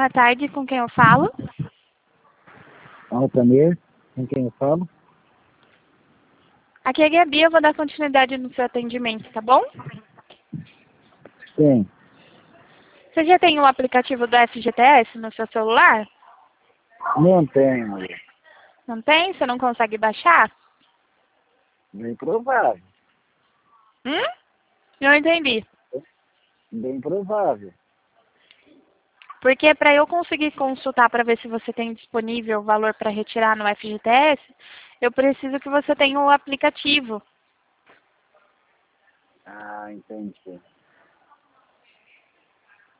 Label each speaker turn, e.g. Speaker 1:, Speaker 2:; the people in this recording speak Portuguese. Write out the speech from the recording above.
Speaker 1: Boa tarde, com quem eu falo?
Speaker 2: Altamir, com quem eu falo?
Speaker 1: Aqui é a Gabi, eu vou dar continuidade no seu atendimento, tá bom?
Speaker 2: Sim.
Speaker 1: Você já tem o aplicativo do FGTS no seu celular?
Speaker 2: Não tenho, mulher.
Speaker 1: Não tem? Você não consegue baixar?
Speaker 2: Bem provável.
Speaker 1: Não entendi.
Speaker 2: Bem provável.
Speaker 1: Porque para eu conseguir consultar para ver se você tem disponível o valor para retirar no FGTS, eu preciso que você tenha o aplicativo.
Speaker 2: Ah, entendi.